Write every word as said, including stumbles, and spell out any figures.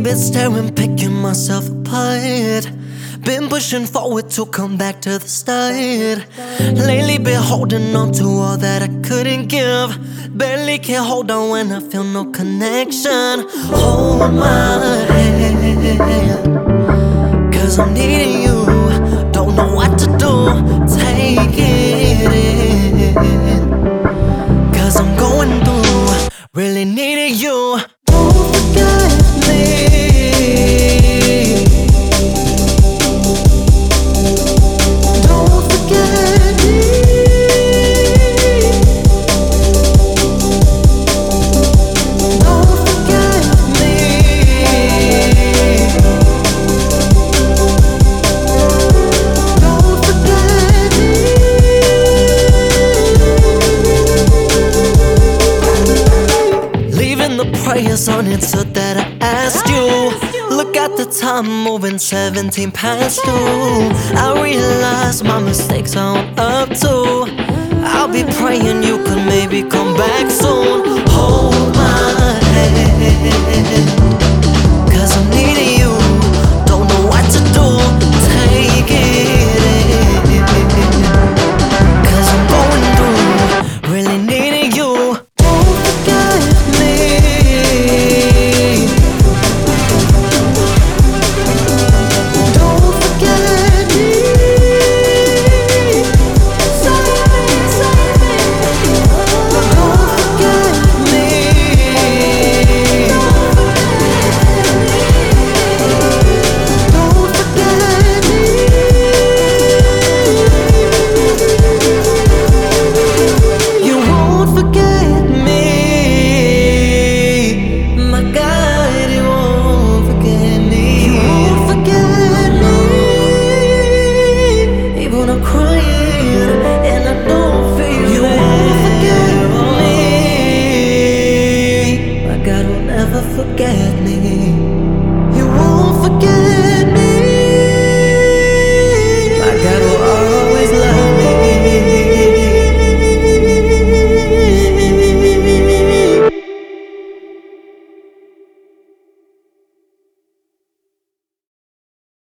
been staring, picking myself apart. Been pushing forward to come back to the start. Lately been holding on to all that I couldn't give. Barely can hold on when I feel no connection. Hold my hand, cause I'm needing you. Don't know what to do, take it in, cause I'm going through, really needing you. Don't forget me. Prayers on it so that I asked you. Look at the time moving seventeen past two. I realize my mistakes aren't up to. I'll be praying you could maybe come back soon. Hold my hand.